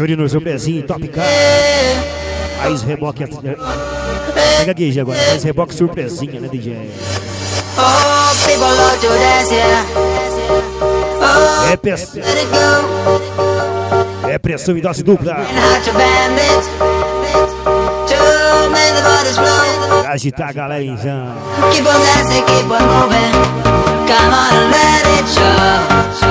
Yuri no seu pezinho, Top Car. Raiz reboque. Pega aqui, agora. Raiz reboque surpresinha, né, DJ? Oh, people love to dance, yeah. Oh, É pressão. É pressão e dose dupla. and how to bend it to make the bodies flow. Pra agitar a galera, então. Keep on dancing, keep on moving. Come on and let it show.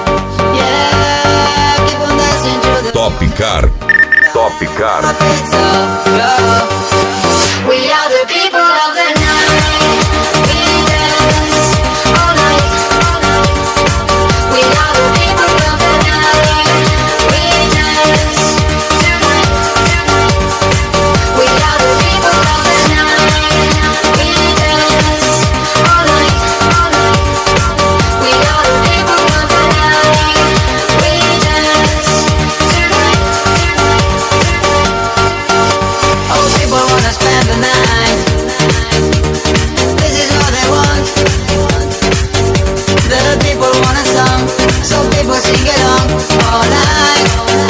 Yeah, keep on dancing to the Top Car. Top Car. beat so low. We are the people of the night. We dance all night. We are the people of the night. We dance tonight. We are the people of the night. We dance all night. We are the people of the night. We dance tonight. Oh, people wanna spend the night. This is what they want. The people want a song, so people sing along all night.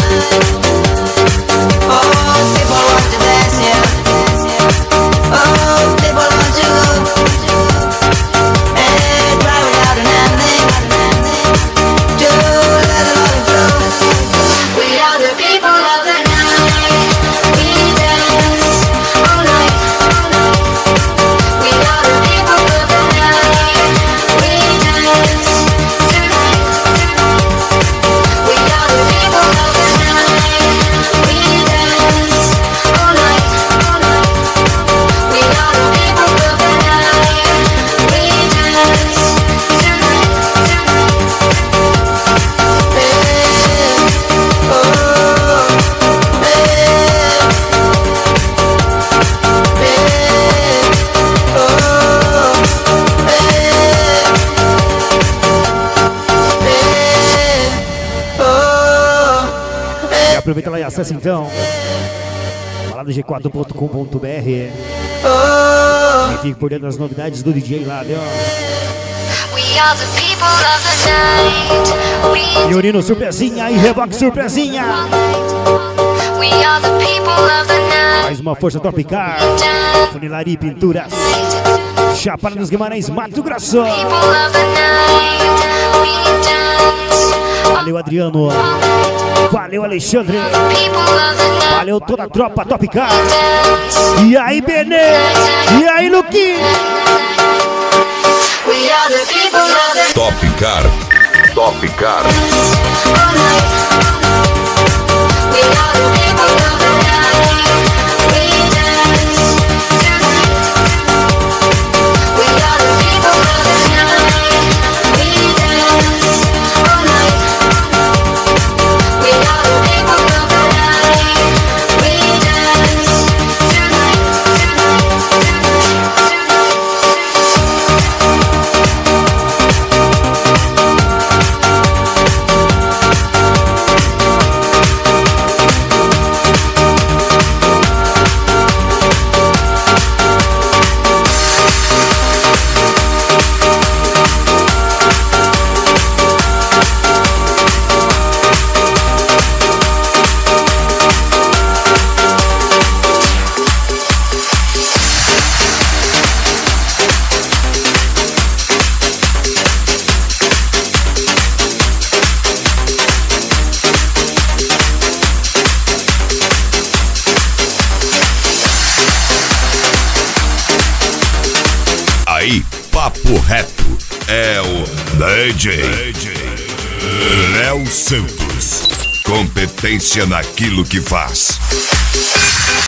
Oh, people want to dance, yeah. Oh, people want to go and cry without an ending. To let the love flow. We are the people of the night. We dance all night. We are the people of the night. We dance tonight. We are the people of the night. We dance all night. We are the people of the night. We dance tonight. E aproveita lá e acessa então baladag4.com.br e fique por dentro das novidades do DJ lá, viu? We are the people of the night. Yuri no surpresinha e reboque surpresinha. We are the people of the night. Mais uma força Top Car. Funilaria e pinturas. Chapada dos Guimarães, Mato Grosso. People of the night. We dance. Valeu, Adriano. Valeu, Alexandre. People of the night. Valeu toda a tropa Top Car. Dance. E aí, Benê? E aí, Luquinho? We are the people of the Top Car. Top Car. all night. We are the people of the night. We dance tonight. We are the people of the night. We dance all night. We are the people of the night. We dance tonight. Aí, papo reto. É o DJ Léo Santos. Competência naquilo que faz.